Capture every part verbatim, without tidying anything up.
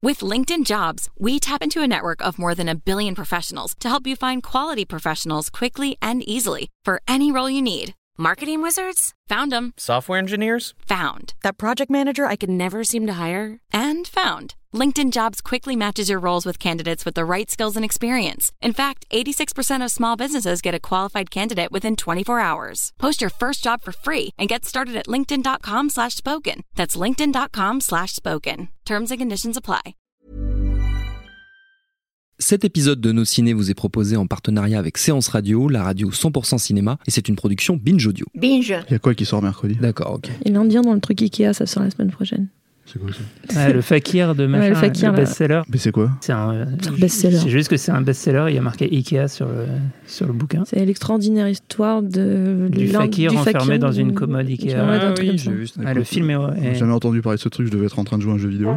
With LinkedIn Jobs, we tap into a network of more than a billion professionals to help you find quality professionals quickly and easily for any role you need. Marketing wizards? Found them. Software engineers? Found. That project manager I could never seem to hire? And found. LinkedIn Jobs quickly matches your roles with candidates with the right skills and experience. In fact, eighty-six percent of small businesses get a qualified candidate within twenty-four hours. Post your first job for free and get started at linkedin.com slash spoken. That's linkedin.com slash spoken. Terms and conditions apply. Cet épisode de Nos Ciné vous est proposé en partenariat avec Séance Radio, la radio cent pour cent cinéma, et c'est une production Binge Audio. Binge. Il y a quoi qui sort mercredi ? D'accord, ok. Il vient de dire dans le truc Ikea, ça sort la semaine prochaine. C'est quoi ça ? Ah, le fakir de machin, Ouais, le fakir, le best-seller. Mais c'est quoi ? C'est un, C'est un best-seller. C'est juste que c'est un best-seller, il y a marqué Ikea sur le, sur le bouquin. C'est l'extraordinaire histoire de Du l'un- fakir du enfermé fakir dans de- une commode Ikea. Ouais, d'un Ah truc comme ça. j'ai vu ça. Ah, le film est... est- J'ai jamais entendu parler de ce truc, je devais être en train de jouer à un jeu vidéo.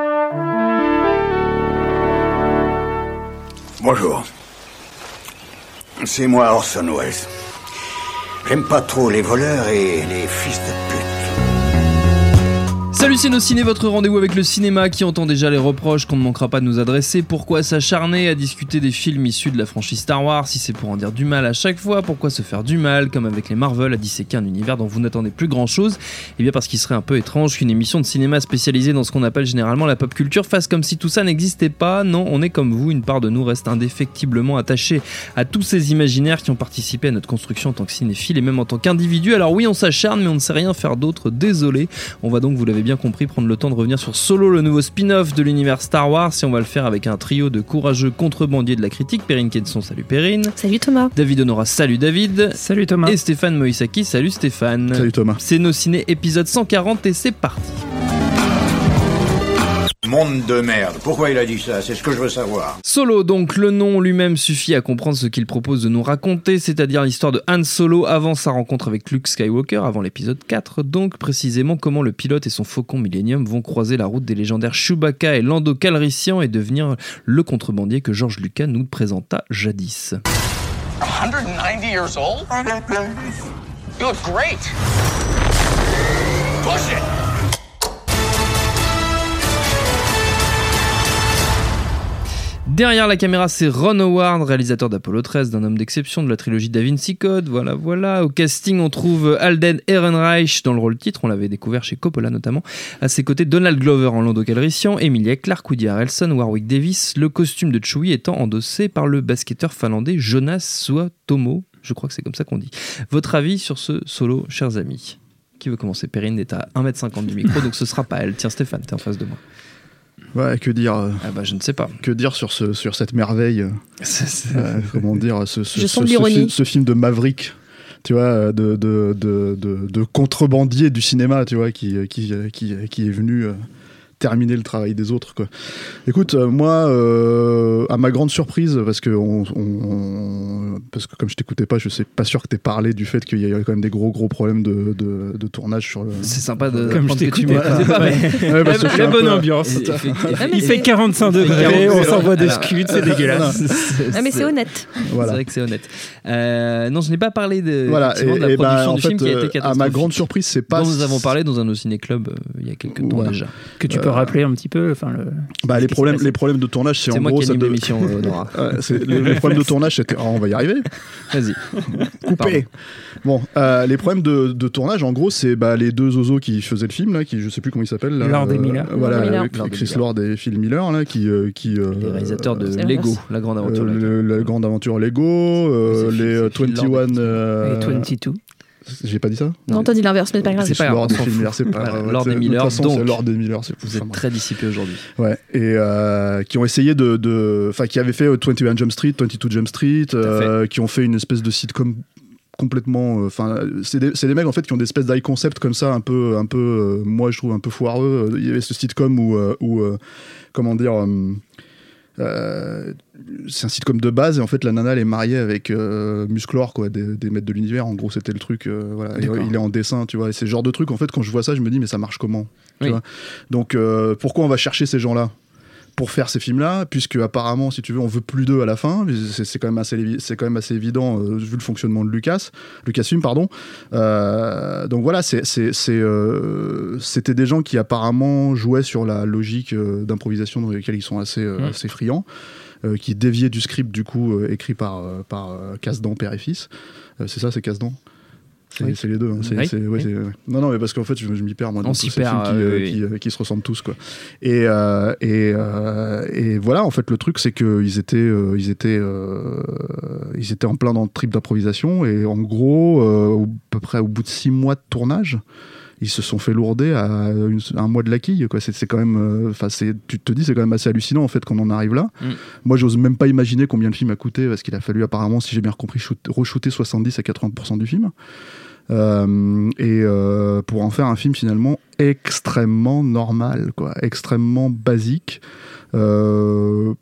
Bonjour. C'est moi Orson Welles. J'aime pas trop les voleurs et les fils de pute. Salut, c'est Nos Ciné, votre rendez-vous avec le cinéma qui entend déjà les reproches qu'on ne manquera pas de nous adresser. Pourquoi s'acharner à discuter des films issus de la franchise Star Wars si c'est pour en dire du mal à chaque fois ? Pourquoi se faire du mal, comme avec les Marvel, à disséquer un univers dont vous n'attendez plus grand-chose ? Eh bien parce qu'il serait un peu étrange qu'une émission de cinéma spécialisée dans ce qu'on appelle généralement la pop culture fasse comme si tout ça n'existait pas. Non, on est comme vous, une part de nous reste indéfectiblement attachée à tous ces imaginaires qui ont participé à notre construction en tant que cinéphile et même en tant qu'individu. Alors oui, on s'acharne, mais on ne sait rien faire d'autre, désolé. On va donc, vous l'avez bien compris, prendre le temps de revenir sur Solo, le nouveau spin-off de l'univers Star Wars, et on va le faire avec un trio de courageux contrebandiers de la critique. Perrine Kenson, salut Perrine. Salut Thomas. David Honora, salut David. Salut Thomas. Et Stéphane Moïsaki, salut Stéphane. Salut Thomas. C'est Nos Ciné, épisode cent quarante, et c'est parti. Monde de merde. Pourquoi il a dit ça ? C'est ce que je veux savoir. Solo, donc le nom lui-même suffit à comprendre ce qu'il propose de nous raconter, c'est-à-dire l'histoire de Han Solo avant sa rencontre avec Luke Skywalker, avant l'épisode quatre, donc précisément comment le pilote et son faucon Millennium vont croiser la route des légendaires Chewbacca et Lando Calrissian et devenir le contrebandier que George Lucas nous présenta jadis. one hundred ninety years old? You look great. Push it. Derrière la caméra, c'est Ron Howard, réalisateur d'Apollo treize, d'un homme d'exception de la trilogie Da Vinci Code. Voilà, voilà. Au casting, on trouve Alden Ehrenreich dans le rôle titre. On l'avait découvert chez Coppola notamment. À ses côtés, Donald Glover en Lando Calrissian, Emilia Clarke, Woody Harrelson, Warwick Davis. Le costume de Chewie étant endossé par le basketteur finlandais Jonas Suotomo. Je crois que c'est comme ça qu'on dit. Votre avis sur ce Solo, chers amis ? Qui veut commencer ? Perrine est à un mètre cinquante du micro, donc ce sera pas elle. Tiens, Stéphane, t'es en face de moi. Ouais, que dire euh, Ah bah, je ne sais pas. Que dire sur, ce, sur cette merveille euh, C'est, c'est... euh, Comment dire ce, ce, Je ce, sens de ce, l'ironie. ce, ce film de Maverick, tu vois, de, de, de, de, de contrebandier du cinéma, tu vois, qui, qui, qui, qui est venu euh, terminer le travail des autres, quoi. Écoute, euh, moi, euh, à ma grande surprise, parce que, on, on, on, parce que comme je t'écoutais pas, je suis pas sûr que t'aies parlé du fait qu'il y a quand même des gros gros problèmes de, de, de tournage sur le... C'est sympa de Comme je que tu t'écoutais m'écoutais pas, mais... Ouais, parce que je suis La un bonne peu- ambiance. Et- effe- effe- Il fait quarante-cinq degrés, on s'envoie des scuds, c'est dégueulasse. Ah mais c'est honnête. Voilà. C'est vrai que c'est honnête. Euh, non, je n'ai pas parlé de, Voilà, effectivement, et, de la et production bah, en du fait, film qui a été euh, à catastrophique. ma grande surprise, c'est pas... dont nous avons parlé dans un Nos Ciné Club euh, il y a quelques temps Voilà. déjà. Que tu peux Euh, rappeler un petit peu enfin, le... Bah, les, Qu'est-ce problèmes, qui s'est les problèmes de tournage, c'est, C'est en moi gros... qui ça anime de- l'émission, euh, Nora. Ouais, c'est- les, les problèmes de tournage, c'était... Oh, on va y arriver. Vas-y. Coupé. Bon, euh, les problèmes de, de tournage, en gros, c'est bah, les deux zozos qui faisaient le film, là, qui je sais plus comment ils s'appellent. Là, Lord et Miller. euh, Voilà, Lord et Miller. avec Lord et Chris Miller. Lord et Phil Miller, là, qui... euh, qui euh, Les réalisateurs de c'est Lego, l'inverse. la grande aventure. euh, Lego. le- la grande aventure Lego, euh, C'est Phil- les euh, c'est Phil Lord et vingt et un... Phil- euh, Et vingt-deux. J'ai pas dit ça Non, t'as dit l'inverse, mais c'est pas grave. C'est pas Chris grave, Lord on et s'en Phil fout. Miller, c'est pas... Voilà, ouais, Lord c'est- et Miller, De toute façon, donc. c'est Lord et Miller, c'est Vous êtes très dissipés aujourd'hui. Ouais, et euh, qui ont essayé de, de, enfin, qui avaient fait euh, vingt et un Jump Street, vingt-deux Jump Street, euh, qui ont fait une espèce de sitcom complètement, enfin, euh, c'est des, c'est des mecs en fait qui ont des espèces d'high concept comme ça, un peu, un peu, euh, moi je trouve un peu foireux. Il y avait ce sitcom où, euh, où euh, comment dire. Euh, Euh, c'est un sitcom de base et en fait la nana elle est mariée avec euh, Musclor, quoi, des, des maîtres de l'univers, en gros c'était le truc, euh, voilà. Et, il est en dessin, tu vois, et c'est le genre de truc en fait quand je vois ça je me dis mais ça marche comment, tu oui. vois. Donc euh, pourquoi on va chercher ces gens là, pour faire ces films-là, puisque apparemment, si tu veux, on veut plus d'eux à la fin. C'est, c'est quand même assez, c'est quand même assez évident euh, vu le fonctionnement de Lucas, Lucasfilm, pardon. Euh, donc voilà, c'est, c'est, c'est, euh, c'était des gens qui apparemment jouaient sur la logique euh, d'improvisation dans laquelle ils sont assez, euh, mmh. assez friands, euh, qui déviaient du script du coup euh, écrit par euh, par euh, Kasdan père et fils. Euh, c'est ça, c'est Kasdan. C'est, oui. c'est les deux. Hein. C'est, oui. c'est, ouais, oui. c'est, ouais. Non, non, mais parce qu'en fait, je, je m'y perds moi dans On tous s'y ces perd, films qui, euh, euh, oui. qui, euh, qui se ressemblent tous, quoi. Et euh, et, euh, et voilà, en fait, le truc, c'est que ils étaient euh, ils étaient euh, ils étaient en plein dans le trip d'improvisation et en gros, euh, à peu près au bout de six mois de tournage, ils se sont fait lourder à, une, à un mois de la quille, quoi. C'est, c'est quand même, enfin, euh, tu te dis, c'est quand même assez hallucinant en fait quand on en arrive là. Mm. Moi, j'ose même pas imaginer combien le film a coûté parce qu'il a fallu apparemment, si j'ai bien compris, shoot, re-shooter soixante-dix à quatre-vingts pour cent du film. Euh, et euh, pour en faire un film finalement extrêmement normal, quoi, extrêmement basique. Euh,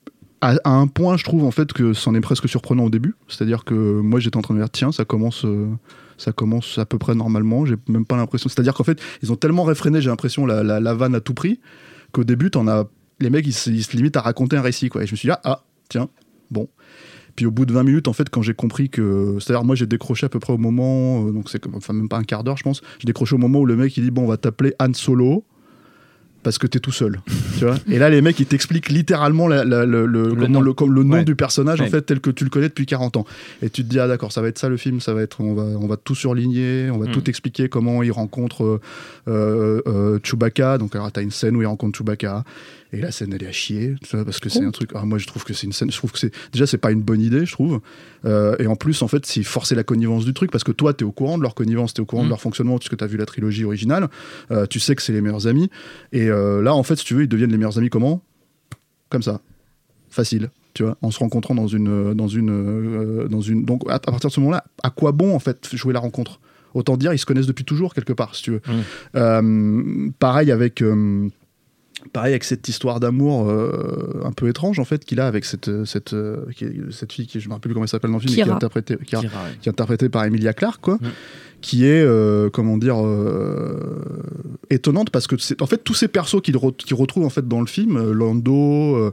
à, à un point, je trouve en fait que c'en est presque surprenant au début. C'est-à-dire que moi, j'étais en train de dire, tiens, ça commence. Euh, ça commence à peu près normalement, j'ai même pas l'impression, c'est-à-dire qu'en fait ils ont tellement réfréné, j'ai l'impression, la, la, la vanne à tout prix, qu'au début t'en as, les mecs ils se, ils se limitent à raconter un récit, quoi. Et je me suis dit ah, ah tiens, bon. Puis au bout de vingt minutes en fait, quand j'ai compris que, c'est-à-dire moi j'ai décroché à peu près au moment, euh, donc c'est comme, enfin même pas un quart d'heure je pense, j'ai décroché au moment où le mec il dit bon on va t'appeler Han Solo parce que t'es tout seul, tu vois. Et là les mecs ils t'expliquent littéralement la, la, le, le, le comment, nom, le, comme le nom ouais. du personnage, ouais. en fait, tel que tu le connais depuis quarante ans. Et tu te dis ah d'accord, ça va être ça le film, ça va être, on va on va tout surligner, on va mm. tout expliquer comment il rencontre euh, euh, euh, Chewbacca. Donc alors t'as une scène où il rencontre Chewbacca et la scène elle est à chier, tu vois, parce que oh. c'est un truc, ah, moi je trouve que c'est une scène, je trouve que c'est déjà c'est pas une bonne idée, je trouve. Euh, et en plus en fait c'est forcer la connivence du truc parce que toi t'es au courant de leur connivence, t'es au courant mm. de leur fonctionnement puisque t'as vu la trilogie originale, euh, tu sais que c'est les meilleurs amis et euh, là en fait si tu veux ils deviennent les meilleurs amis comment ? Comme ça, facile, tu vois, en se rencontrant dans une dans une euh, dans une donc à, à partir de ce moment-là, à quoi bon en fait jouer la rencontre ? Autant dire ils se connaissent depuis toujours quelque part si tu veux. Mm. Euh, pareil avec euh, Pareil avec cette histoire d'amour euh, un peu étrange en fait qu'il a avec cette cette euh, qui est, cette fille qui je me rappelle plus comment elle s'appelle dans le film mais qui est interprétée qui, Kira, ouais. qui est interprétée par Emilia Clarke quoi, mm. qui est euh, comment dire euh, étonnante parce que c'est en fait tous ces persos qu'il re, qu'il retrouve en fait dans le film, euh, Lando, euh,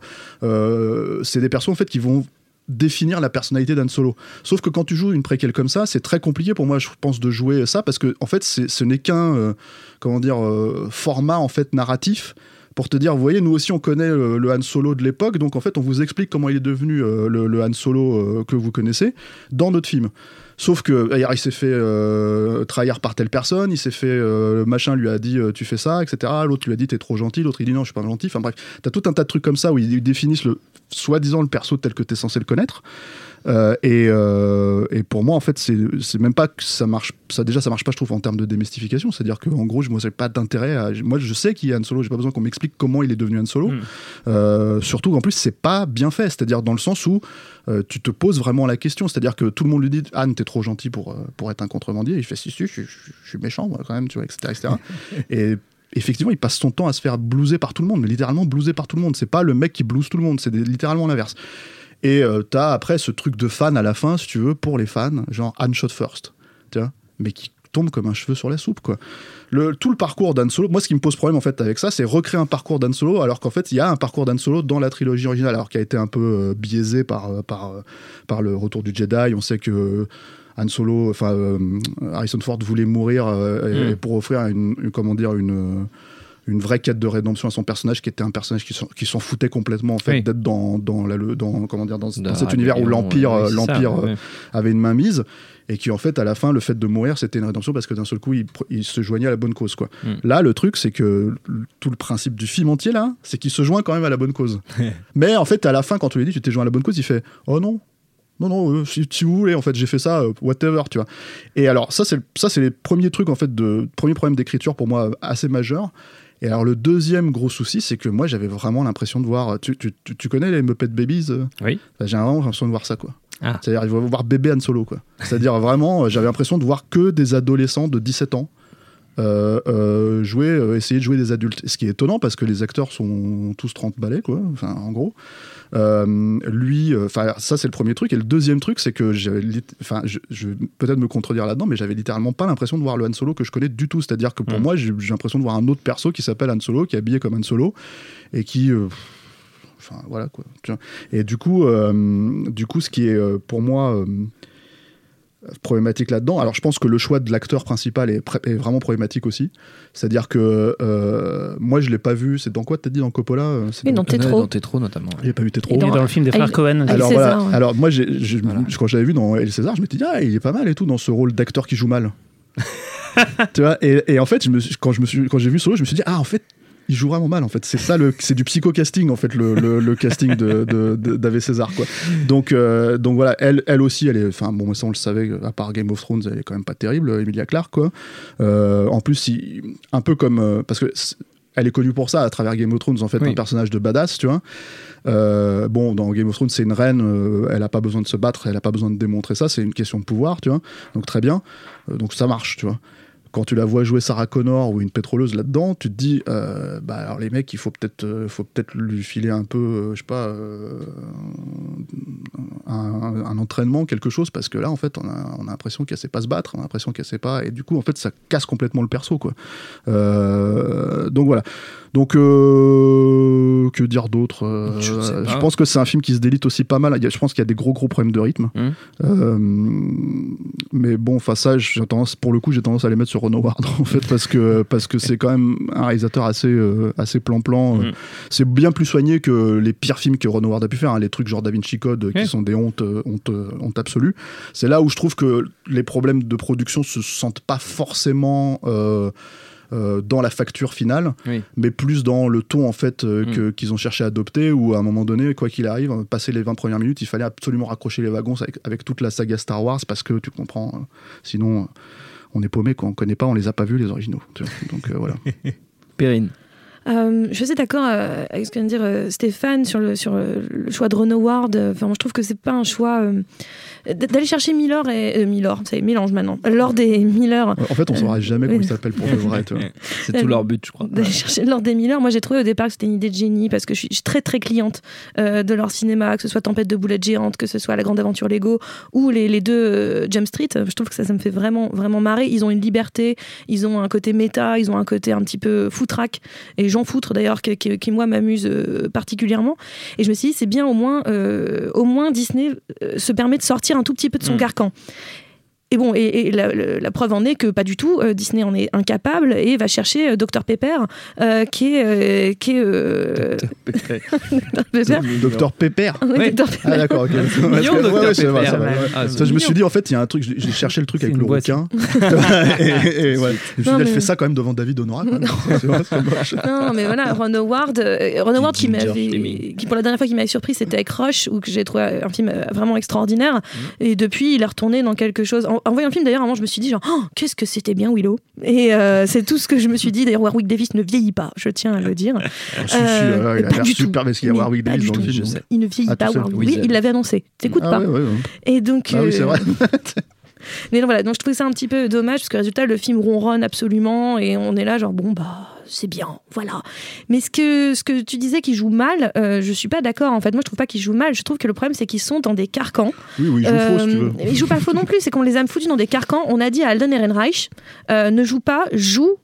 euh, c'est des persos en fait qui vont définir la personnalité d'Han Solo. Sauf que quand tu joues une préquelle comme ça, c'est très compliqué pour moi, je pense, de jouer ça parce que en fait, c'est, ce n'est qu'un euh, comment dire euh, format en fait narratif. Pour te dire, vous voyez, nous aussi on connaît le, le Han Solo de l'époque, donc en fait on vous explique comment il est devenu euh, le, le Han Solo euh, que vous connaissez dans notre film. Sauf que alors, il s'est fait euh, trahir par telle personne, il s'est fait euh, machin lui a dit euh, tu fais ça, et cetera. L'autre lui a dit t'es trop gentil, l'autre il dit non je suis pas gentil. Enfin bref, t'as tout un tas de trucs comme ça où ils, ils définissent le soi-disant le perso tel que t'es censé le connaître. Euh, et, euh, et pour moi en fait c'est, c'est même pas que ça marche ça déjà ça marche pas je trouve en termes de démystification, c'est-à-dire que en gros je moi j'ai pas d'intérêt à, moi je sais qu'il y a Han Solo, j'ai pas besoin qu'on m'explique comment il est devenu Han Solo. mm. euh, surtout qu'en plus c'est pas bien fait, c'est-à-dire dans le sens où euh, tu te poses vraiment la question, c'est-à-dire que tout le monde lui dit Han t'es trop gentil pour, euh, pour être un contrebandier, il fait si si je, je, je suis méchant moi quand même tu vois etc etc et effectivement, il passe son temps à se faire blouser par tout le monde, mais littéralement blouser par tout le monde. C'est pas le mec qui blouse tout le monde, c'est des, littéralement l'inverse. Et euh, t'as après ce truc de fan à la fin, si tu veux, pour les fans, genre Han shot first, tu vois, mais qui tombe comme un cheveu sur la soupe, quoi. Le, tout le parcours d'Han Solo, moi ce qui me pose problème en fait avec ça, c'est recréer un parcours d'Han Solo, alors qu'en fait il y a un parcours d'Han Solo dans la trilogie originale, alors qui a été un peu euh, biaisé par, euh, par, euh, par le retour du Jedi. On sait que Han Solo, enfin euh, Harrison Ford voulait mourir euh, mmh. et pour offrir une, une comment dire une une vraie quête de rédemption à son personnage qui était un personnage qui s'en, qui s'en foutait complètement en fait oui. d'être dans dans la dans comment dire dans, dans, dans cet univers où l'empire ouais, l'empire ça, ouais. euh, avait une main mise et qui en fait à la fin le fait de mourir c'était une rédemption parce que d'un seul coup il, il se joignait à la bonne cause quoi. Mm. Là le truc c'est que tout le principe du film entier là c'est qu'il se joint quand même à la bonne cause. Mais en fait à la fin quand tu lui dis tu t'es joint à la bonne cause il fait oh non non non euh, si, si vous voulez en fait j'ai fait ça euh, whatever tu vois. Et alors ça c'est ça c'est les premiers trucs en fait de premier problème d'écriture pour moi assez majeur. Et alors le deuxième gros souci, c'est que moi j'avais vraiment l'impression de voir. Tu, tu, tu, tu connais les Muppet Babies ? Oui. Bah, j'ai vraiment l'impression de voir ça, quoi. Ah. C'est-à-dire, il va voir bébé Han Solo, quoi. C'est-à-dire vraiment, j'avais l'impression de voir que des adolescents de dix-sept ans euh, euh, jouer, euh, essayer de jouer des adultes. Ce qui est étonnant parce que les acteurs sont tous trente balais, quoi. Enfin, en gros. Euh, lui, enfin, euh, ça c'est le premier truc. Et le deuxième truc, c'est que j'avais, enfin, je, je vais peut-être me contredire là-dedans, mais j'avais littéralement pas l'impression de voir le Han Solo que je connais du tout. C'est-à-dire que pour mmh. moi, j'ai, j'ai l'impression de voir un autre perso qui s'appelle Han Solo, qui est habillé comme Han Solo et qui, euh, enfin voilà quoi. Tu vois. Et du coup, euh, du coup, ce qui est euh, pour moi euh, problématique là-dedans. Alors je pense que le choix de l'acteur principal est, pr- est vraiment problématique aussi. C'est-à-dire que euh, moi je l'ai pas vu. C'est dans quoi t'as dit dans Coppola? C'est Oui, dans Ouais, Tétro. Dans Tétro notamment. J'ai pas vu Tétro. Il est dans le film des Ah, frères il- Cohen. Avec Alors César, voilà. ouais. Alors moi j'ai, j'ai- Voilà. quand j'avais vu dans El César, je m'étais dit ah il est pas mal et tout dans ce rôle d'acteur qui joue mal. Tu vois. Et, et en fait je me suis, quand je me suis quand j'ai vu Solo, je me suis dit ah en fait il joue vraiment mal en fait. C'est ça le, c'est du psycho-casting en fait le, le, le casting de, de, de- d'Ave César quoi. Donc euh, donc voilà, elle elle aussi elle est, enfin bon ça on le savait, à part Game of Thrones elle est quand même pas terrible, Emilia Clarke quoi. Euh, en plus il- un peu comme euh, parce que c'est- elle est connue pour ça à travers Game of Thrones en fait, Oui. un personnage de badass tu vois. Euh, bon dans Game of Thrones c'est une reine, euh, elle a pas besoin de se battre, elle a pas besoin de démontrer ça, c'est une question de pouvoir tu vois. Donc très bien. Euh, donc ça marche tu vois. Quand tu la vois jouer Sarah Connor ou une pétroleuse là-dedans, tu te dis, euh, bah alors les mecs, il faut peut-être, euh, faut peut-être lui filer un peu, euh, je sais pas, euh, un, un entraînement, quelque chose, parce que là, en fait, on a, on a l'impression qu'elle sait pas se battre, on a l'impression qu'elle sait pas, et du coup, en fait, ça casse complètement le perso, quoi. Euh, donc voilà. Donc euh, que dire d'autre euh, Je sais pas. je pense que c'est un film qui se délite aussi pas mal. Il y a- je pense qu'il y a des gros gros problèmes de rythme. Mmh. Euh, mais bon, enfin ça, j'ai tendance, pour le coup, j'ai tendance à les mettre sur Ron Howard en fait, parce que parce que c'est quand même un réalisateur assez euh, assez plan-plan. Mm. C'est bien plus soigné que les pires films que Ron Howard a pu faire, hein, les trucs genre Da Vinci Code euh, qui Oui. sont des hontes, euh, hontes, euh, honte absolue. C'est là où je trouve que les problèmes de production se sentent pas forcément euh, euh, dans la facture finale, Oui. mais plus dans le ton en fait euh, Mm. que, qu'ils ont cherché à adopter, où à un moment donné, quoi qu'il arrive, passer les vingt premières minutes, il fallait absolument raccrocher les wagons avec, avec toute la saga Star Wars, parce que tu comprends, euh, sinon euh, on est paumé, quoi, on connaît pas, on les a pas vus les originaux. Tu vois. Donc euh, voilà. Perrine. Euh, je suis d'accord euh, avec ce que vient de dire euh, Stéphane sur le, sur le, le choix de Ron Howard. Enfin, moi, je trouve que c'est pas un choix euh, d'aller chercher Miller et euh, Miller, c'est mélange maintenant. Lord et Miller. En fait, on saura jamais comment oui. il s'appelle pour de vrai. Tu vois. C'est tout leur but, je crois. D'aller chercher Lord et Miller. Moi, j'ai trouvé au départ que c'était une idée de génie parce que je suis, je suis très très cliente euh, de leur cinéma, que ce soit Tempête de boulettes géantes, que ce soit La Grande Aventure Lego ou les, les deux euh, Jump Street. Je trouve que ça, ça me fait vraiment vraiment marrer. Ils ont une liberté, ils ont un côté méta, ils ont un côté un petit peu foutraque et Jean Foutre d'ailleurs qui, qui, qui moi m'amuse euh, particulièrement. Et je me suis dit c'est bien au moins euh, au moins Disney euh, se permet de sortir un tout petit peu de son Mm. carcan. Et bon, et, et la, la, la preuve en est que pas du tout. Euh, Disney en est incapable et va chercher euh, docteur Pepper, euh, qui est, euh, qui est euh, docteur Pepper. Docteur Pepper. Oui, Ouais. docteur Pepper. Ah d'accord, ok. Mignon, Parce que- Docteur ouais, ouais, c'est vrai, Pepper. c'est vrai, ouais. Ah, Ça, je me suis dit en fait il y a un truc, j'ai j'ai cherché le truc C'est avec une le boisson. requin. et, et, ouais. Je me suis dit Non, elle mais- fait ça quand même devant David Honora. Quand même. C'est vrai, ça marche. Non, mais voilà, Ron Howard, euh, Ron Howard qui Ginger m'avait, Fleming. qui pour la dernière fois qui m'avait surpris, c'était avec Rush, où que j'ai trouvé un film euh, vraiment extraordinaire. Et depuis, il est retourné dans quelque chose. En, en voyant le film, d'ailleurs, à un moment, je me suis dit genre, oh, qu'est-ce que c'était bien Willow. Et euh, c'est tout ce que je me suis dit. D'ailleurs, Warwick Davis ne vieillit pas, je tiens à le dire. Si, si, Euh, là, il a pas l'air du super tout. parce qu'il y a Mais Warwick pas Davis du dans le tout. film. Je sais. Il ne vieillit Ah, pas, tu sais, Warwick. oui, Oui, c'est- il l'avait annoncé. T'écoutes Ah pas. ouais, ouais, ouais. Et donc, Ah oui, c'est euh, vrai. Mais non, voilà, donc je trouvais ça un petit peu dommage parce que résultat, le film ronronne absolument et on est là genre bon bah c'est bien, voilà. Mais ce que ce que tu disais qu'il joue mal, euh, je suis pas d'accord en fait. Moi je trouve pas qu'ils jouent mal. Je trouve que le problème c'est qu'ils sont dans des carcans. Oui, oui, il joue faux si tu veux. Euh, Ils jouent pas faux non plus. C'est qu'on les a foutus dans des carcans. On a dit à Alden Ehrenreich euh, ne joue pas, joue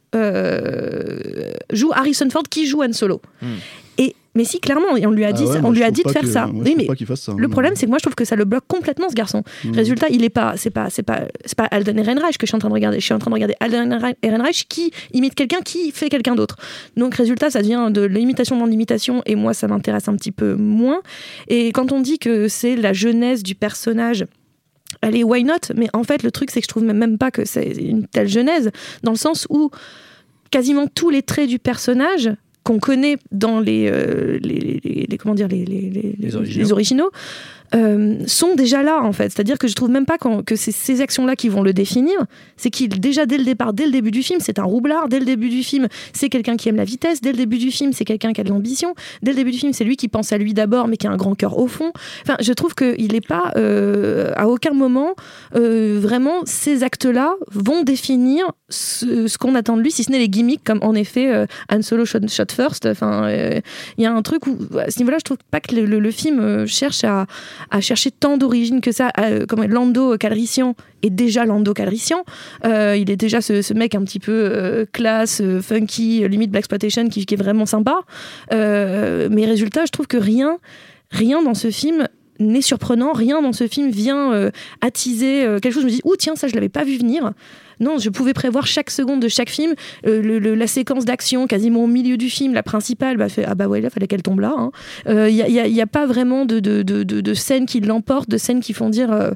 euh, joue Harrison Ford qui joue Han Solo. Hmm. Et mais si clairement, et on lui a dit, Ah ouais, ça- moi, on je lui a trouve dit de pas faire que- ça. moi, je Oui, trouve mais pas qu'il fasse ça. le problème, c'est que moi, je trouve que ça le bloque complètement, ce garçon. Mhm. Résultat, il est pas, c'est pas, c'est pas, c'est pas Alden Ehrenreich que je suis en train de regarder. Je suis en train de regarder Alden Ehrenreich qui imite quelqu'un qui fait quelqu'un d'autre. Donc, résultat, ça devient de l'imitation dans l'imitation, et moi, ça m'intéresse un petit peu moins. Et quand on dit que c'est la jeunesse du personnage. Allez, why not? Mais en fait, le truc, c'est que je trouve même pas que c'est une telle genèse, dans le sens où quasiment tous les traits du personnage qu'on connaît dans les, euh, les, les, les- comment dire les, les, les, Les originaux. les originaux, euh, sont déjà là en fait. C'est-à-dire que je trouve même pas qu'en- que c'est ces actions-là qui vont le définir. C'est qu'il déjà dès le départ, dès le début du film, c'est un roublard. Dès le début du film, c'est quelqu'un qui aime la vitesse. Dès le début du film, c'est quelqu'un qui a de l'ambition. Dès le début du film, c'est lui qui pense à lui d'abord, mais qui a un grand cœur au fond. Enfin, je trouve qu'il n'est pas euh, à aucun moment euh, vraiment ces actes-là vont définir ce, ce qu'on attend de lui, si ce n'est les gimmicks, comme en effet euh, Han Solo shot, shot first. Enfin, il euh, y a un truc où à ce niveau-là, je trouve pas que le, le, le film euh, cherche à à chercher tant d'origines que ça. À, comme Lando Calrissian est déjà Lando Calrissian. Euh, il est déjà ce, ce mec un petit peu euh, classe, euh, funky, limite blaxploitation, qui, qui est vraiment sympa. Euh, mais résultat, je trouve que rien, rien dans ce film n'est surprenant, rien dans ce film vient euh, attiser euh, quelque chose. Je me dis, ouh tiens, ça je l'avais pas vu venir. Non, je pouvais prévoir chaque seconde de chaque film. Euh, le, le, la séquence d'action, quasiment au milieu du film, la principale, bah, fait, ah bah ouais, là, fallait qu'elle tombe là. Il hein. n'y euh, a, y a, a pas vraiment de, de, de, de, de scènes qui l'emportent, de scènes qui font dire... Euh,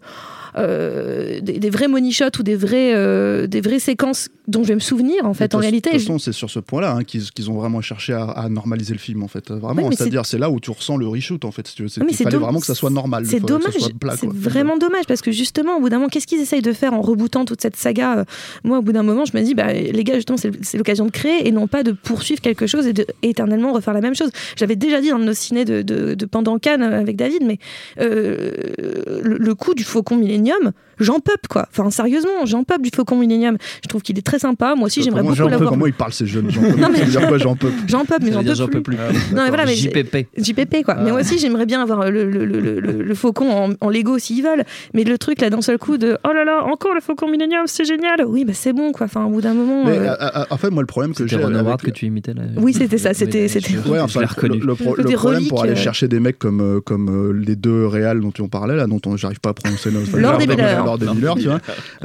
Euh, des, des vrais money shots ou des vraies, euh, des vraies séquences dont je vais me souvenir en fait en réalité. De toute façon, c'est sur ce point-là hein, qu'ils, qu'ils ont vraiment cherché à, à normaliser le film en fait. Vraiment, oui, c'est-à-dire c'est... c'est là où tu ressens le reshoot en fait. Si tu veux. C'est, oui, il fallait do... vraiment que ça soit normal. C'est dommage. Que ça soit plat, c'est quoi. vraiment dommage parce que justement au bout d'un moment, qu'est-ce qu'ils essayent de faire en rebootant toute cette saga? Moi, au bout d'un moment, je me dis, bah les gars, justement, c'est, c'est l'occasion de créer et non pas de poursuivre quelque chose et de éternellement refaire la même chose. J'avais déjà dit dans nos ciné de, de, de pendant Cannes avec David, mais euh, le, le coup du Faucon Millenium. J'en peuple quoi. Enfin sérieusement, j'en peuple du Faucon Millenium. Je trouve qu'il est très sympa. Moi aussi, j'aimerais comment beaucoup l'avoir. Comment il parle ces jeunes? J'en peuple. Non, mais... Ça veut dire quoi? J'en peuple. J'en peuple, mais j'en, j'en peux plus. plus. Non mais voilà, mais J P P. J P P quoi. Ah. Mais moi aussi, j'aimerais bien avoir le, le, le, le, le, le Faucon en, en Lego s'ils veulent. Mais le truc là d'un seul coup de oh là là, encore le Faucon Millenium, c'est génial. Oui, bah c'est bon quoi. Enfin au bout d'un moment. Mais euh... à, à, en fait, moi le problème que c'était j'ai. Ron Howard avec... que tu imitais là. Oui, c'était ça. C'était. c'était... Ouais, enfin, le, le, le, pro, le problème pour aller chercher des mecs comme comme les deux réals dont on parlait là, dont on, j'arrive pas à prononcer nos. Lord des Miller. Lord des Miller, tu vois.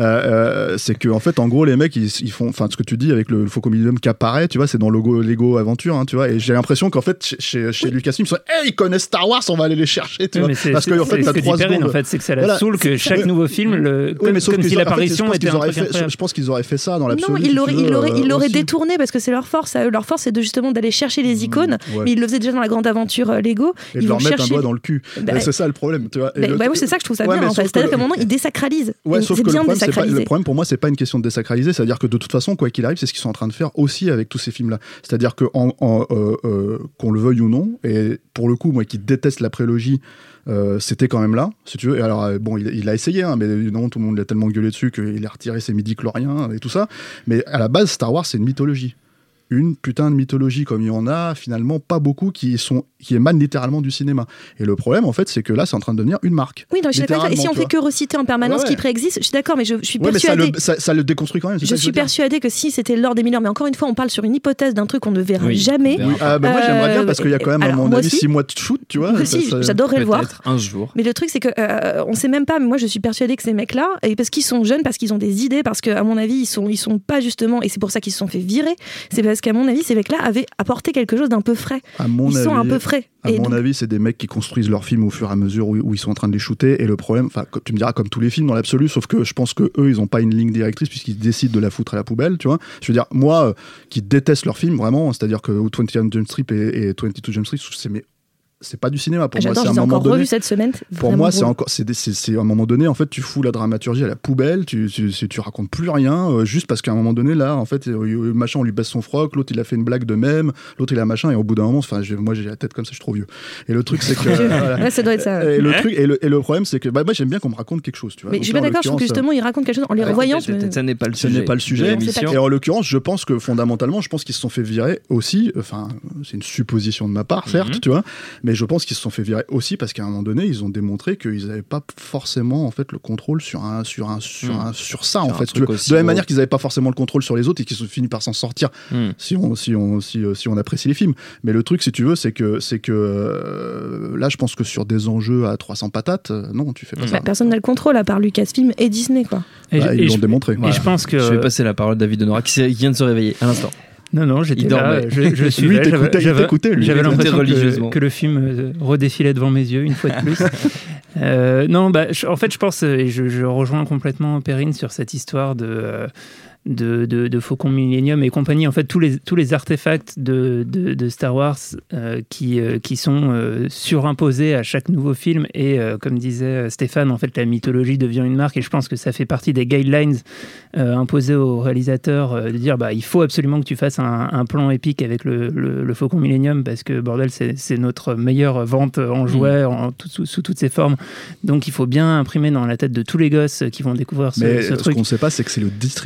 Euh, c'est que en fait en gros les mecs ils, ils font enfin ce que tu dis avec le, le Faucon Millenium qui apparaît tu vois c'est dans le Lego, Lego Aventure hein, tu vois et j'ai l'impression qu'en fait chez, chez oui. Lucasfilm ils sont hey, ils connaissent Star Wars on va aller les chercher tu oui, vois parce que en fait t'as trois secondes en fait c'est que ça la voilà. saoule que chaque nouveau film le, oui, comme, comme si l'apparition en fait, était un truc fait, je pense qu'ils auraient fait ça dans l'absolu non ils l'auraient, si ils l'auraient, euh, ils l'auraient détourné parce que c'est leur force à eux leur force c'est de justement d'aller chercher les icônes mmh, ouais. mais ils le faisaient déjà dans la grande aventure euh, Lego et ils de leur mettre un doigt dans le cul c'est ça le problème tu vois c'est ça que je trouve ça bien c'est-à-dire qu'à un moment ils désacralisent c'est bien de désacraliser. Le problème pour moi c'est pas une question de désacraliser, c'est-à-dire que de toute façon, quoi qu'il arrive, c'est ce qu'ils sont en train de faire aussi avec tous ces films-là. C'est-à-dire que en, en, euh, euh, qu'on le veuille ou non, et pour le coup, moi qui déteste la prélogie, euh, c'était quand même là, si tu veux. Et alors, euh, bon, il, il a essayé, hein, mais non, tout le monde l'a tellement gueulé dessus qu'il a retiré ses midi-chloriens et tout ça. Mais à la base, Star Wars, c'est une mythologie. Une putain de mythologie comme il y en a finalement pas beaucoup qui sont qui émanent littéralement du cinéma et le problème en fait c'est que là c'est en train de devenir une marque. Oui non, je suis d'accord et si on fait que reciter en permanence ouais, ouais. qui préexiste je suis d'accord mais je, je suis ouais, persuadée ça, ça, ça le déconstruit quand même je, je suis persuadée que si c'était Lord des Miller mais encore une fois on parle sur une hypothèse d'un truc qu'on ne verra oui, jamais oui. Ah, bah, moi j'aimerais bien parce qu'il y a quand même alors, à mon avis six mois de shoot tu vois moi aussi ça, ça... j'adorerais le voir un jour mais le truc c'est que euh, on sait même pas mais moi je suis persuadée que ces mecs là et parce qu'ils sont jeunes parce qu'ils ont des idées parce qu'à mon avis ils sont ils sont pas justement et c'est pour ça qu'ils se sont fait virer c'est parce qu'à mon avis ces mecs là avaient apporté quelque chose d'un peu frais. À mon ils avis, sont un peu frais. À et mon donc... avis, c'est des mecs qui construisent leurs films au fur et à mesure où, où ils sont en train de les shooter. Et le problème, enfin, tu me diras comme tous les films dans l'absolu, sauf que je pense que eux, ils n'ont pas une ligne directrice puisqu'ils décident de la foutre à la poubelle, tu vois. Je veux dire, moi, euh, qui déteste leurs films vraiment, c'est-à-dire que vingt et un Jump Street et, et vingt-deux Jump Street, c'est mes c'est pas du cinéma pour J'adore, moi c'est un moment donné revu cette semaine pour moi c'est encore c'est, c'est, c'est à un moment donné en fait tu fous la dramaturgie à la poubelle tu tu, tu racontes plus rien euh, juste parce qu'à un moment donné là en fait euh, machin on lui baisse son froc l'autre il a fait une blague de même l'autre il a machin et au bout d'un moment enfin moi j'ai la tête comme ça je suis trop vieux et le truc c'est que voilà. Ouais, ça doit être ça et le truc et le, et le problème c'est que bah, moi j'aime bien qu'on me raconte quelque chose tu vois mais je suis pas d'accord je trouve que justement il raconte quelque chose en les revoyant ça n'est pas le sujet ce n'est pas le sujet et en l'occurrence je pense que fondamentalement je pense qu'ils se sont fait virer aussi enfin c'est une supposition de ma part certes tu vois mais je pense qu'ils se sont fait aussi parce qu'à un moment donné ils ont démontré qu'ils n'avaient pas forcément en fait le contrôle sur un sur un sur un sur ça en fait de la même manière qu'ils n'avaient pas forcément le contrôle sur les autres et qu'ils ont fini par s'en sortir mm. si on si on si, si on apprécie les films mais le truc si tu veux c'est que c'est que euh, là je pense que sur des enjeux à trois cents patates euh, non tu fais pas bah, ça personne n'a le contrôle à part Lucasfilm et Disney quoi et bah, ils l'ont démontré et voilà. Je pense que je vais passer la parole à David Honora qui vient de se réveiller à l'instant. Non, non, j'étais là, je, je suis lui, là, j'avais, j'avais, lui, j'avais l'impression que, que le film euh, redéfilait devant mes yeux une fois de plus. euh, non, bah, je, en fait, je pense, et je, je rejoins complètement Perrine sur cette histoire de... Euh, De, de, de Faucon Millenium et compagnie, en fait tous les, tous les artefacts de, de, de Star Wars euh, qui, euh, qui sont euh, surimposés à chaque nouveau film et euh, comme disait Stéphane, en fait la mythologie devient une marque et je pense que ça fait partie des guidelines euh, imposés aux réalisateurs euh, de dire bah, il faut absolument que tu fasses un, un plan épique avec le, le, le Faucon Millenium parce que bordel c'est, c'est notre meilleure vente en jouets mmh. en, tout, sous, sous toutes ses formes donc il faut bien imprimer dans la tête de tous les gosses qui vont découvrir ce, mais ce ce truc. qu'on ne sait pas c'est que c'est le distributeur de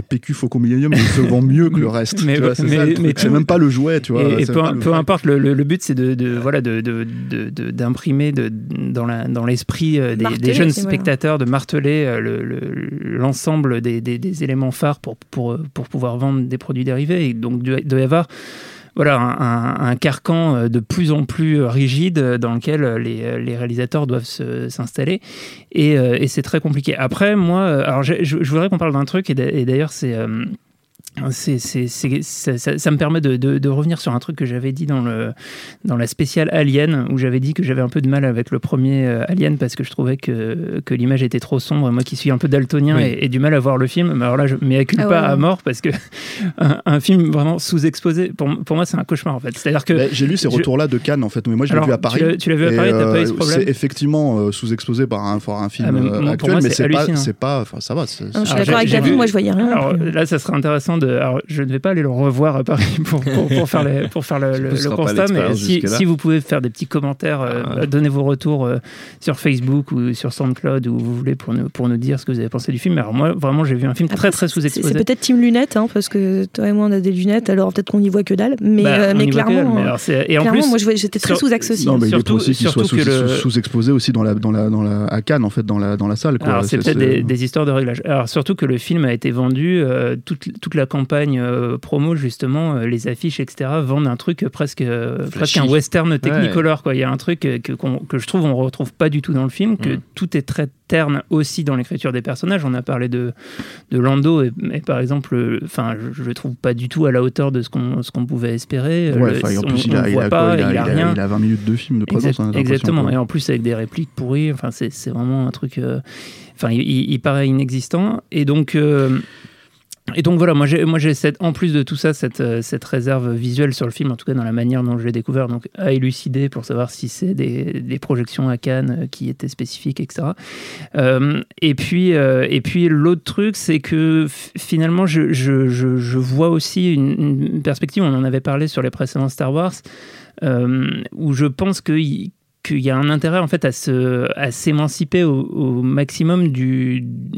P Q Faucon Millenium il se vend mieux que le reste. Mais, tu vois, c'est, mais, ça, le mais truc. C'est même pas le jouet, tu vois. Et, et peu, le peu importe, le, le, le but c'est de, de voilà de, de, de, de d'imprimer de, dans la dans l'esprit des, Marteler, des jeunes c'est spectateurs, voilà. De marteler le, le, l'ensemble des, des, des éléments phares pour pour pour pouvoir vendre des produits dérivés. Et donc il doit y avoir voilà, un, un, un carcan de plus en plus rigide dans lequel les, les réalisateurs doivent se, s'installer. Et, et c'est très compliqué. Après, moi, alors je, je voudrais qu'on parle d'un truc, et d'ailleurs, c'est... Euh, C'est, c'est, c'est, ça, ça, ça me permet de, de, de revenir sur un truc que j'avais dit dans, le, dans la spéciale Alien, où j'avais dit que j'avais un peu de mal avec le premier Alien parce que je trouvais que, que l'image était trop sombre. Moi qui suis un peu daltonien oui. et, et du mal à voir le film, mais alors là je m'accule ah ouais, pas ouais. à mort parce que un, un film vraiment sous-exposé, pour, pour moi c'est un cauchemar en fait. C'est-à-dire que bah, j'ai lu ces je... retours-là de Cannes en fait, mais moi je l'ai vu à Paris. Tu l'as, tu l'as vu à Paris, t'as euh, pas eu ce problème? C'est effectivement euh, sous-exposé par un, par un film ah, mais moi, actuel, moi, mais c'est, c'est pas, c'est pas, enfin ça va. C'est, non, je suis d'accord avec David, moi je voyais rien. Alors là ça serait intéressant de, alors je ne vais pas aller le revoir à Paris pour, pour, pour faire, les, pour faire le, le, le constat, mais si, si vous pouvez faire des petits commentaires, euh, ah. donnez vos retours euh, sur Facebook ou sur SoundCloud où vous voulez pour nous, pour nous dire ce que vous avez pensé du film. Alors moi, vraiment, j'ai vu un film Après, très très sous-exposé. C'est, c'est peut-être Team Lunettes, hein, parce que toi et moi on a des lunettes, alors peut-être qu'on n'y voit que dalle, mais, bah, euh, mais clairement, mais alors, et clairement en plus, moi je vois, j'étais très sur, sous-axe aussi. Non, mais surtout, il est aussi qu'il soit sous, le... sous-exposé aussi dans la, dans la, dans la, à Cannes, en fait, dans la, dans la salle. Quoi. Alors c'est, c'est peut-être c'est... Des, des histoires de réglage. Alors surtout que le film a été vendu, euh, toute, toute la campagne euh, promo, justement, les affiches, et cetera, vendent un truc presque, presque un western technicolor. Ouais. Quoi. Il y a un truc que, que je trouve on ne retrouve pas du tout dans le film, que mmh. tout est très terne aussi dans l'écriture des personnages. On a parlé de, de Lando, et, et par exemple, enfin, je ne le trouve pas du tout à la hauteur de ce qu'on, ce qu'on pouvait espérer. Ouais, le, en plus, on, il, a, il, a pas, quoi, il, a, il, a, rien. il a vingt minutes de film de présence. Exact, hein, exactement, et en plus avec des répliques pourries. Enfin, c'est, c'est vraiment un truc... Enfin, euh, il, il, il paraît inexistant. Et donc... Euh, Et donc voilà, moi j'ai, moi j'ai cette, en plus de tout ça, cette, cette réserve visuelle sur le film, en tout cas dans la manière dont je l'ai découvert, donc à élucider pour savoir si c'est des, des projections à Cannes qui étaient spécifiques, et cetera. Euh, et, puis, euh, et puis l'autre truc, c'est que f- finalement, je, je, je, je vois aussi une, une perspective, on en avait parlé sur les précédents Star Wars, euh, où je pense que... Y, qu'il y a un intérêt en fait à, se, à s'émanciper au, au maximum du,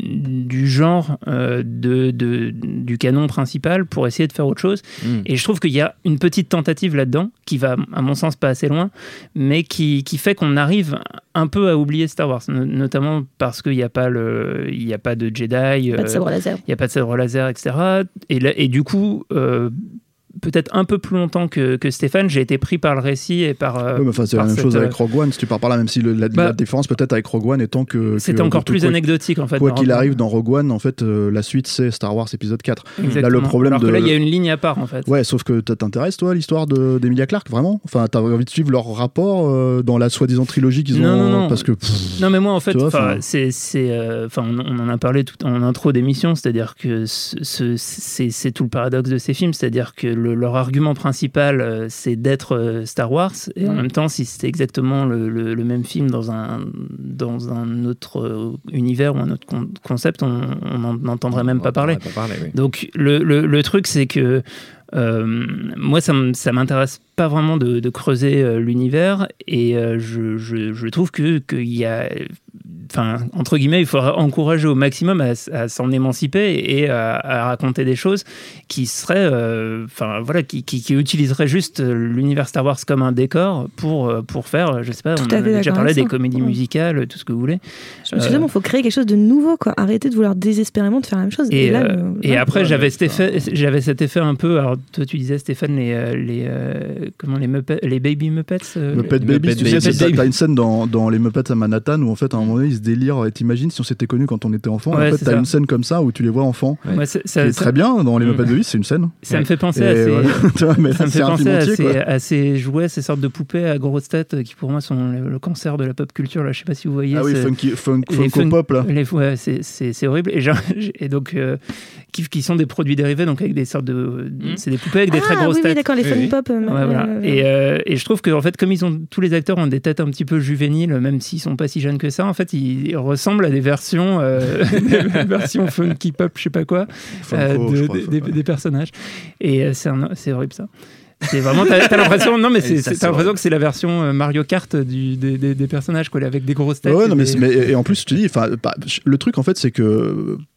du genre euh, de, de, du canon principal pour essayer de faire autre chose. Mmh. Et je trouve qu'il y a une petite tentative là-dedans qui va, à mon sens, pas assez loin, mais qui, qui fait qu'on arrive un peu à oublier Star Wars, notamment parce qu'il n'y a pas le, il n'y a pas de Jedi, pas de sabre laser, il n'y a pas de sabre laser, et cetera. Et, là, et du coup. Euh, peut-être un peu plus longtemps que, que Stéphane, j'ai été pris par le récit et par... Euh, oui, mais enfin, c'est la même cette... chose avec Rogue One, si tu pars par là, même si le, la, bah, la différence peut-être avec Rogue One étant que... C'était que, encore que, plus quoi, anecdotique, en fait. Quoi qu'il arrive dans Rogue One, en fait, euh, la suite, c'est Star Wars épisode quatre. Exactement. Là, le problème Alors que de... là, il y a une ligne à part, en fait. Ouais, sauf que t'intéresses, toi, l'histoire de, d'Emilia Clarke, vraiment? Enfin, t'as envie de suivre leur rapport euh, dans la soi-disant trilogie qu'ils non, ont... Non, non, parce que... Pff, non, mais moi, en fait, vois, c'est... c'est euh, on, on en a parlé tout en intro d'émission, c'est-à-dire que ce, ce, c'est, c'est tout le paradoxe de ces films, c'est-à-dire que le, leur argument principal... Euh, c'est d'être Star Wars, et en même temps, si c'était exactement le, le, le même film dans un, dans un autre univers ou un autre con- concept, on n'en entendrait même pas parler. Pas parler oui. Donc le, le, le truc, c'est que euh, moi, ça ne m'intéresse pas vraiment de, de creuser euh, l'univers, et euh, je, je, je trouve que qu'il y a... Enfin, entre guillemets, il faudrait encourager au maximum à, à s'en émanciper et à, à raconter des choses qui seraient, enfin euh, voilà, qui, qui, qui utiliseraient juste l'univers Star Wars comme un décor pour pour faire, je sais pas, tout on a déjà parlé des ça. comédies ouais. musicales, tout ce que vous voulez. Je me suis dit, il faut créer quelque chose de nouveau, quoi. Arrêtez de vouloir désespérément de faire la même chose. Et, et, là, euh, le... et ouais, après, ouais, j'avais ouais, cet effet, j'avais cet effet un peu. Alors toi, tu disais, Stéphane, les les euh, comment les Muppets, les Baby Muppets. Euh, Muppet les... Baby, Muppet tu Baby. sais, c'est, t'as une scène dans, dans les Muppets à Manhattan où en fait à un moment donné ils se délirent. T'imagines si on s'était connus quand on était enfant, ouais, en fait t'as ça. Une scène comme ça où tu les vois enfants, ouais. Ouais, c'est, ça, qui est ça, très bien dans les Muppets Baby, c'est une scène. Ça ouais. me fait penser et à ces, voilà. Mais ça me fait un penser entier, à, ces, à ces jouets, ces sortes de poupées à grosses têtes qui pour moi sont le, le cancer de la pop culture. Là, je sais pas si vous voyez. Ah oui, funky, fun, Funko fun, Pop là. Les, ouais, c'est, c'est, c'est horrible. Et, genre, et donc euh, qui, qui sont des produits dérivés, donc avec des sortes de, mmh. c'est des poupées avec des ah, très grosses oui, têtes. Oui, d'accord, les fun oui, pop. Euh, ouais, voilà. euh, et, euh, et je trouve que en fait, comme ils ont tous les acteurs ont des têtes un petit peu juvéniles, même s'ils sont pas si jeunes que ça, en fait, ils, ils ressemblent à des versions, euh, des versions funky pop, je sais pas quoi, Funko, euh, de, crois, des, des, des personnages. Et euh, c'est, un, c'est horrible ça. C'est vraiment, t'as, t'as l'impression, non mais c'est, ça, c'est, t'as l'impression que c'est la version Mario Kart du, des, des, des personnages quoi, avec des grosses têtes. Ouais, non, mais, des... mais et en plus je te dis, enfin, le truc en fait c'est que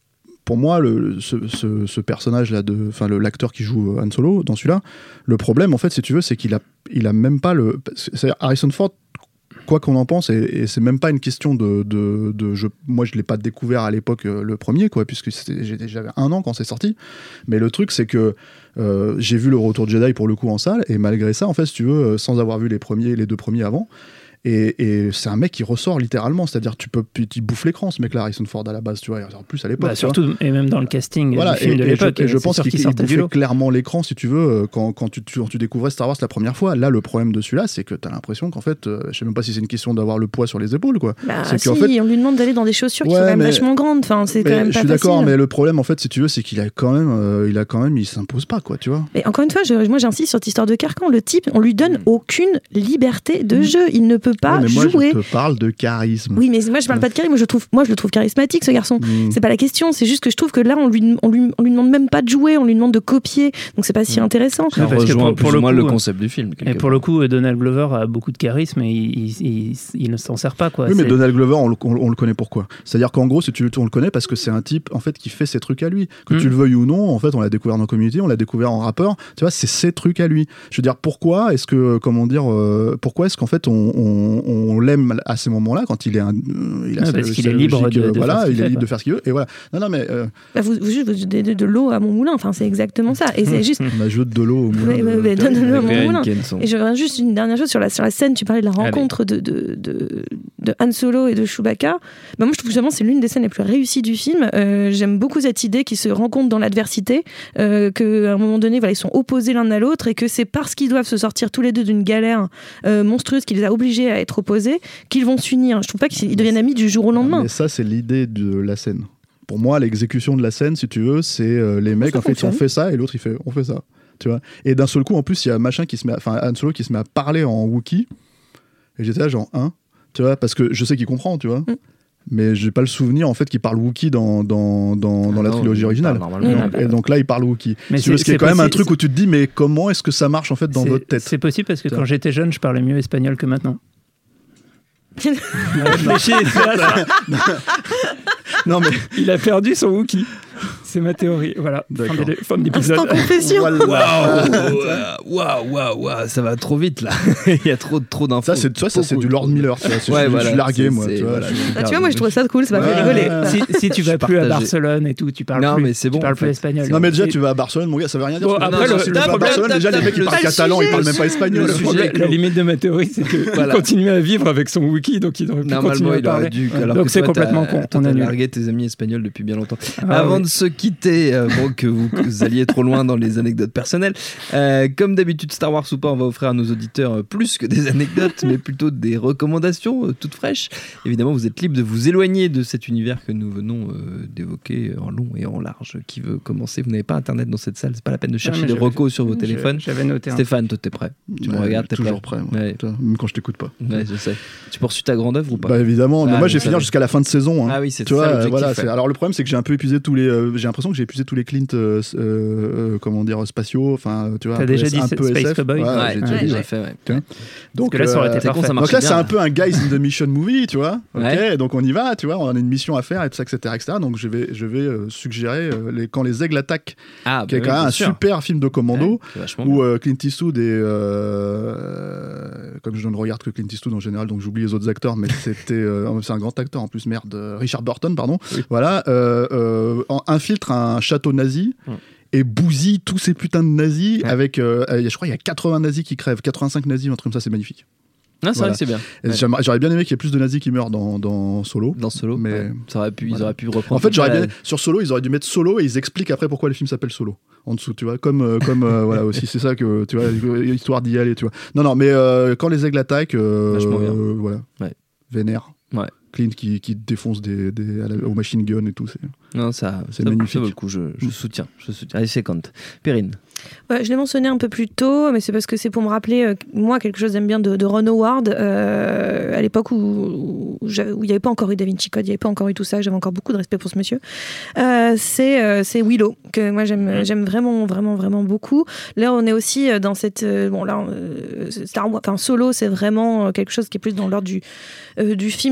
pour moi, le, ce, ce, ce personnage-là, de, enfin l'acteur qui joue Han Solo dans celui-là, le problème, en fait, si tu veux, c'est qu'il a, il a même pas le. C'est Harrison Ford. Quoi qu'on en pense, et, et c'est même pas une question de, de, de je, moi je l'ai pas découvert à l'époque euh, le premier, quoi, puisque j'avais un an quand c'est sorti. Mais le truc c'est que euh, j'ai vu le Retour de Jedi pour le coup en salle, et malgré ça, en fait, si tu veux, sans avoir vu les premiers, les deux premiers avant. Et, et c'est un mec qui ressort littéralement, c'est-à-dire tu peux, il bouffe l'écran, ce mec-là, Harrison Ford à la base, tu vois, en plus à l'époque. Bah, surtout, et même dans le casting voilà, du film et, de et l'époque. Je, et je pense qu'il qu'il bouffait clairement l'écran, si tu veux, quand, quand tu, tu, tu découvrais Star Wars la première fois. Là, le problème de celui-là, c'est que t'as l'impression qu'en fait, euh, je sais même pas si c'est une question d'avoir le poids sur les épaules, quoi. Bah, c'est si, qu'en fait, on lui demande d'aller dans des chaussures ouais, qui sont quand même mais, vachement grandes. Enfin, c'est quand même pas je suis d'accord, facile. mais le problème, en fait, si tu veux, c'est qu'il a quand même, euh, il a quand même, il s'impose pas, quoi, tu vois. Et encore une fois, je, moi j'insiste sur cette histoire de carcan. Le type, on lui donne aucune liberté de jeu. Il ne peut pas ouais, mais moi, jouer. Je te parle de charisme. Oui, mais moi je parle pas de charisme. Moi je le trouve, moi je le trouve charismatique, ce garçon. Mmh. C'est pas la question. C'est juste que je trouve que là, on lui, on lui, on lui demande même pas de jouer. On lui demande de copier. Donc c'est pas si intéressant. Ça parce que pour, pour le, coup, le concept du film. Et pour le coup, Donald Glover a beaucoup de charisme et il, il, il, il ne s'en sert pas, quoi. Oui, mais Donald Glover, on le, on, on le connaît pourquoi ? C'est-à-dire qu'en gros, si tu on le connaît parce que c'est un type en fait qui fait ses trucs à lui. Que mmh. tu le veuilles ou non, en fait, on l'a découvert dans Community, on l'a découvert en rappeur. Tu vois, c'est ses trucs à lui. Je veux dire, pourquoi est-ce que, comment dire, euh, pourquoi est-ce qu'en fait on, on, on l'aime à ces moments-là quand il est un Il a ah, sa, parce qu'il sa est libre logique, de, euh, de voilà, faire ce qu'il il est fait, libre quoi. de faire ce qu'il veut. Et voilà. Non, non, mais euh... bah, vous, vous juste vous donnez de, de l'eau à mon moulin. Enfin, c'est exactement ça. Et c'est juste. On ajoute de l'eau au moulin. Oui, oui, donne de l'eau à mon moulin. Kenson. Et je reviens juste une dernière chose sur la sur la scène. Tu parlais de la rencontre de, de de de Han Solo et de Chewbacca. Bah, moi, je trouve justement c'est l'une des scènes les plus réussies du film. Euh, j'aime beaucoup cette idée qu'ils se rencontrent dans l'adversité, euh, qu'à un moment donné, voilà, ils sont opposés l'un à l'autre et que c'est parce qu'ils doivent se sortir tous les deux d'une galère euh, monstrueuse qui les a obligés à être opposés qu'ils vont s'unir. Je trouve pas qu'ils deviennent amis du jour au lendemain. Mais ça, c'est l'idée de la scène. Pour moi, l'exécution de la scène, si tu veux, c'est euh, les mecs, en fait, ils ont fait ça et l'autre, il fait on fait ça. Tu vois. Et d'un seul coup, en plus, il y a machin qui se met, enfin, Han Solo qui se met à parler en Wookiee. Et j'étais là, genre, hein, tu vois, parce que je sais qu'il comprend, tu vois. Mm. Mais j'ai pas le souvenir en fait qu'il parle Wookiee dans, dans, dans, dans ah la non, trilogie originale. Mmh. Et donc là, il parle Wookiee. Mais c'est, ce qui est, est quand possible, même un truc où tu te dis, mais comment est-ce que ça marche en fait dans votre tête ? C'est possible parce que quand j'étais jeune, je parlais mieux espagnol que maintenant. Non mais il a perdu son Wookiee. C'est ma théorie. Voilà. Fin d'épisode. Instant confession. Waouh, waouh, waouh, ça va trop vite là. Il y a trop, trop d'infos. Ça, c'est, toi, ça, c'est du Lord Miller. Tu vois, c'est, ouais, je, voilà, je suis largué, c'est, moi. C'est, tu vois, voilà, ah, tu vois, moi, je trouvais ça cool. Ça m'a ouais, fait rigoler. Ouais, si, si tu vas plus à Barcelone et tout, tu parles non, plus. Mais c'est bon, tu parles en fait. plus espagnol. Non, mais déjà, tu vas à Barcelone, mon gars, ça veut rien dire. Bon, après, non, tu vas à Barcelone, déjà, les mecs, ils parlent catalan, ils parlent même pas espagnol. La limite de ma théorie, c'est qu'il continuait à vivre avec son Wookiee, donc il aurait pu continuer à parler. Donc c'est complètement con. On a largué tes amis espagnols depuis bien longtemps. Avant de se quitter, bon, que vous alliez trop loin dans les anecdotes personnelles, comme d'habitude, Star Wars ou pas, on va offrir à nos auditeurs plus que des anecdotes, mais plutôt des recommandations toutes fraîches. Évidemment, vous êtes libre de vous éloigner de cet univers que nous venons d'évoquer en long et en large. Qui veut commencer ? Vous n'avez pas internet dans cette salle, c'est pas la peine de chercher des recos sur vos téléphones. J'avais noté. Stéphane, toi, t'es prêt ? Tu me regardes, t'es toujours prêt. Même quand je t'écoute pas. Ouais, je sais. Tu poursuis ta grande œuvre ou pas ? Bah évidemment, mais moi j'ai fini jusqu'à la fin de saison. Ah oui, c'est tu ça. Vois, voilà, c'est... Alors le problème c'est que j'ai un peu épuisé tous les. Euh, j'ai l'impression que j'ai épuisé tous les Clint, euh, euh, comment dire, spatiaux. Enfin, tu vois. T'as déjà dit un peu Space S F. Cowboy. Ouais, ouais, j'ai déjà ouais, dit. J'ai fait, ouais. Donc là, ça aurait été parfait. Donc là, c'est bien. un peu un Guys in the Mission movie, tu vois. Ok, ouais. Donc on y va, tu vois. On a une mission à faire et tout ça, et cetera, et cetera. Donc je vais, je vais euh, suggérer euh, les quand les aigles attaquent, ah, qui est bah quand oui, même un sûr. super film de commando ouais, où euh, Clint Eastwood et euh, comme je ne regarde que Clint Eastwood en général, donc j'oublie les autres acteurs, mais c'était euh, c'est un grand acteur en plus, merde, Richard Burton, pardon. Oui. Voilà, euh, euh, infiltre un château nazi. Hum. Et bousille tous ces putains de nazis ouais. avec, euh, je crois, il y a quatre-vingts nazis qui crèvent, quatre-vingt-cinq nazis, un truc comme ça, c'est magnifique. Non, c'est voilà. vrai que c'est bien. Ouais. J'aurais bien aimé qu'il y ait plus de nazis qui meurent dans, dans Solo. Dans Solo, mais ouais. ça aurait pu, voilà. Ils auraient pu reprendre. En fait, j'aurais bien, sur Solo, ils auraient dû mettre Solo et ils expliquent après pourquoi le film s'appelle Solo. En dessous, tu vois, comme, euh, comme euh, voilà aussi, c'est ça que, tu vois, histoire d'y aller, tu vois. Non, non, mais euh, quand les aigles attaquent, euh, euh, voilà, ouais. vénère. Ouais. Clint qui, qui défonce des, des, aux machine gun et tout. C'est, non, ça, c'est ça, magnifique. Ça vaut le coup, je, je soutiens. Je soutiens. Allez, c'est quand Perrine. Ouais, je l'ai mentionné un peu plus tôt, mais c'est parce que c'est pour me rappeler, euh, moi, quelque chose j'aime bien de, de Ron Howard, euh, à l'époque où, où, où il n'y avait pas encore eu Da Vinci Code, il n'y avait pas encore eu tout ça, j'avais encore beaucoup de respect pour ce monsieur. Euh, c'est, euh, c'est Willow, que moi j'aime, mmh. j'aime vraiment, vraiment, vraiment beaucoup. Là, on est aussi dans cette... Euh, bon, là, euh, Star Wars, enfin, Solo, c'est vraiment quelque chose qui est plus dans l'ordre du, euh, du film de, de,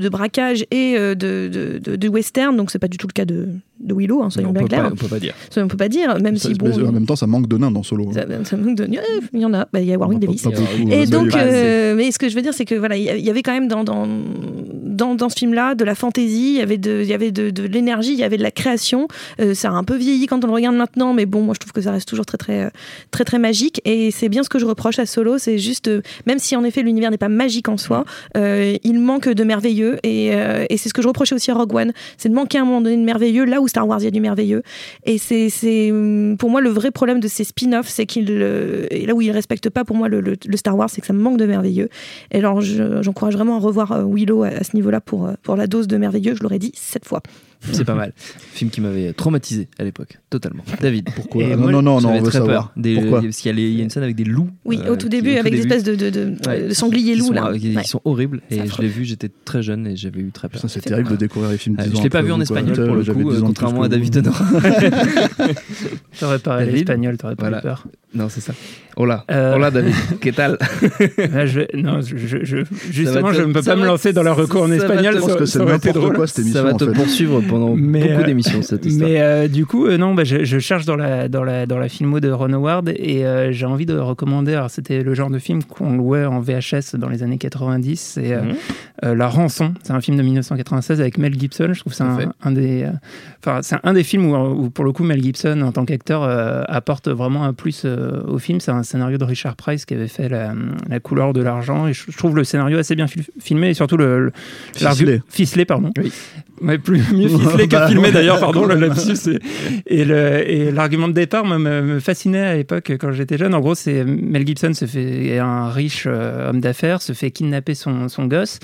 de braquage et euh, de, de, de, de western, donc c'est pas du tout le cas de, de Willow, hein, soyons on bien peut clairs. pas, on peut pas dire. Ça, on peut pas dire, même Ça, si bon. mais en même temps, ça manque de nains dans Solo. Ça, ça manque de. Il y en a, bah, il y a Warwick Pas- Davis. pas beaucoup, Et hein, donc, ça y est. euh, mais ce que je veux dire, c'est que voilà, il y avait quand même dans dans dans, dans ce film-là de la fantaisie, il y avait de il y avait de, de l'énergie, il y avait de la création. Euh, ça a un peu vieilli quand on le regarde maintenant, mais bon, moi je trouve que ça reste toujours très très très très magique. Et c'est bien ce que je reproche à Solo, c'est juste, euh, même si en effet l'univers n'est pas magique en soi, euh, il manque de merveilleux. Et, euh, et c'est ce que je reprochais aussi à Rogue One, c'est de manquer à un moment donné de merveilleux, là où Star Wars il y a du merveilleux. Et c'est c'est pour moi le vrai problème de ces spin-offs, c'est qu'il euh, et là où ils respectent pas pour moi le, le, le Star Wars, c'est que ça me manque de merveilleux. Et alors je, j'encourage vraiment à revoir euh, Willow à, à ce niveau-là pour pour la dose de merveilleux. Je l'aurais dit sept fois. C'est pas mal. Film qui m'avait traumatisé à l'époque, totalement. David, pourquoi Et non, non, non, non, on veut très savoir. peur. Des, Pourquoi parce qu'il y a, les- il y a une scène avec des loups. Oui, euh, au tout qui- début, au tout avec des début. espèces de, de, de, Ouais, de sangliers qui loups sont, là. euh, qui Ouais. sont horribles. C'est Et affreux. je l'ai vu, j'étais très jeune et j'avais eu très peur. Putain, c'est terrible de découvrir les films. Ah, dix je ans l'ai pas après vu en vous, quoi. espagnol pour le J'avais coup, dix euh, ans de plus contrairement que à David vous. Honora. T'aurais parlé David l'espagnol, t'aurais pas Voilà. eu peur. Non, c'est ça. Hola, Euh, hola David, ¿qué tal? Là, je, non, je, je, je- justement, te- je ne peux ça pas va me te- lancer dans la reco en ça va espagnol. te- Je pense ça- que ça c'est aurait été n'importe drôle. quoi cette émission. Ça va en te fait. poursuivre pendant Mais, beaucoup euh, d'émissions cette histoire. Mais euh, du coup, euh, non, bah, je, je cherche dans la, dans, la, dans la filmo de Ron Howard et euh, j'ai envie de recommander. Alors, c'était le genre de film qu'on louait en V H S dans les années quatre-vingt-dix. C'est euh, Mhm. euh, La Rançon. C'est un film de dix-neuf cent quatre-vingt-seize avec Mel Gibson. Je trouve que c'est Tout à fait. un, un des, euh, enfin, c'est un des films où, où, pour le coup, Mel Gibson, en tant qu'acteur, euh, apporte vraiment un plus euh, au film. C'est un scénario de Richard Price qui avait fait La, la couleur de l'argent. Et je, je trouve le scénario assez bien fil- filmé et surtout le, le Ficelé. ficelé, pardon. Oui. Ouais, plus, mieux ficelé que Bah, filmé ouais. d'ailleurs, pardon, le lapsus. Et, et, le, et l'argument de départ me, me, me fascinait à l'époque quand j'étais jeune. En gros, c'est Mel Gibson se fait est un riche euh, homme d'affaires, se fait kidnapper son, son gosse.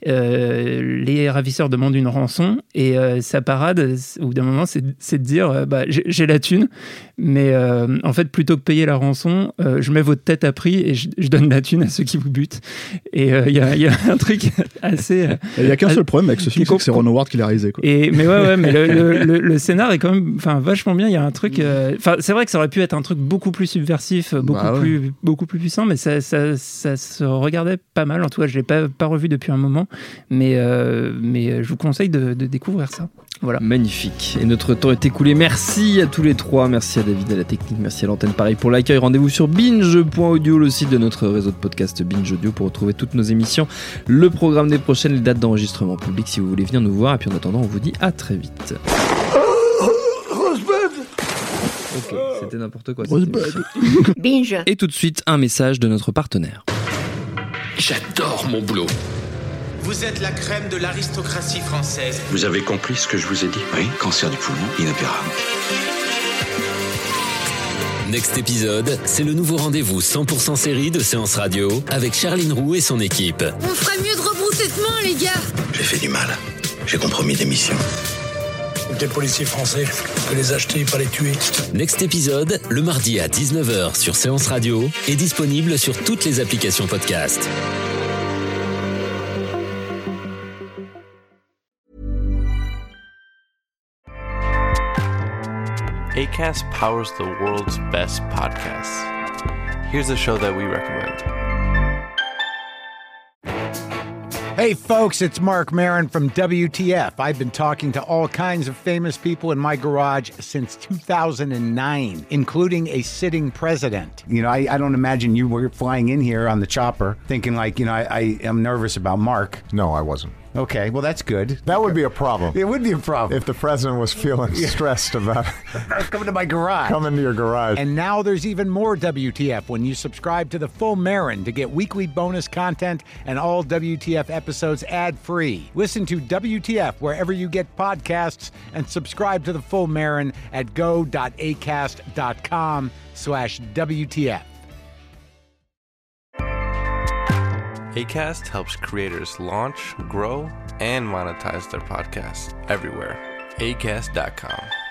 Euh, les ravisseurs demandent une rançon et euh, sa parade, au bout d'un moment, c'est, c'est de dire euh, bah, j'ai, j'ai la thune, mais euh, en fait, plutôt que payer la rançon, euh, je mets votre tête à prix et je, je donne la thune à ceux qui vous butent. Et il euh, y, a, y a un truc assez. euh, Il n'y a qu'un seul problème avec ce film, Qui c'est que c'est comp- Ron Howard qui l'a réalisé. Quoi. Et, mais ouais, ouais, mais le, le, le, le scénar est quand même enfin, vachement bien. Il y a un truc. euh, Enfin, c'est vrai que ça aurait pu être un truc beaucoup plus subversif, beaucoup, Bah ouais. plus, beaucoup plus puissant, mais ça, ça, ça se regardait pas mal. En tout cas, je ne l'ai pas, pas revu depuis un moment. Mais, euh, mais je vous conseille de, de découvrir ça. Voilà. Magnifique. Et notre temps est écoulé. Merci à tous les trois. Merci à David à la technique. Merci à l'antenne. Pareil pour l'accueil. Rendez-vous sur binge point audio, le site de notre réseau de podcast Binge Audio, pour retrouver toutes nos émissions, le programme des prochaines, les dates d'enregistrement public si vous voulez venir nous voir. Et puis en attendant, on vous dit à très vite. Ok, c'était n'importe quoi. cette émission. Binge. Et tout de suite, un message de notre partenaire. J'adore mon boulot. Vous êtes la crème de l'aristocratie française. Vous avez compris ce que je vous ai dit? Oui, cancer du poumon, inopérable. Next épisode, c'est le nouveau rendez-vous cent pour cent série de Séance Radio avec Charline Roux et son équipe. On ferait mieux de rebrousser de main, les gars. J'ai fait du mal. J'ai compromis des missions. Des policiers français, on peut les acheter, pas les tuer. Next épisode, le mardi à dix-neuf heures sur Séance Radio, est disponible sur toutes les applications podcast. Acast powers the world's best podcasts. Here's a show that we recommend. Hey folks, it's Mark Maron from W T F. I've been talking to all kinds of famous people in my garage since two thousand nine, including a sitting president. You know, I, I don't imagine you were flying in here on the chopper thinking like, you know, I, I am nervous about Mark. No, I wasn't. Okay, well, that's good. That would be a problem. It would be a problem. If the president was feeling stressed about coming to my garage. Coming to your garage. And now there's even more W T F when you subscribe to the full Marin to get weekly bonus content and all W T F episodes ad-free. Listen to W T F wherever you get podcasts and subscribe to the full Marin at go.acast.com slash WTF. Acast helps creators launch, grow, and monetize their podcasts everywhere. acast dot com.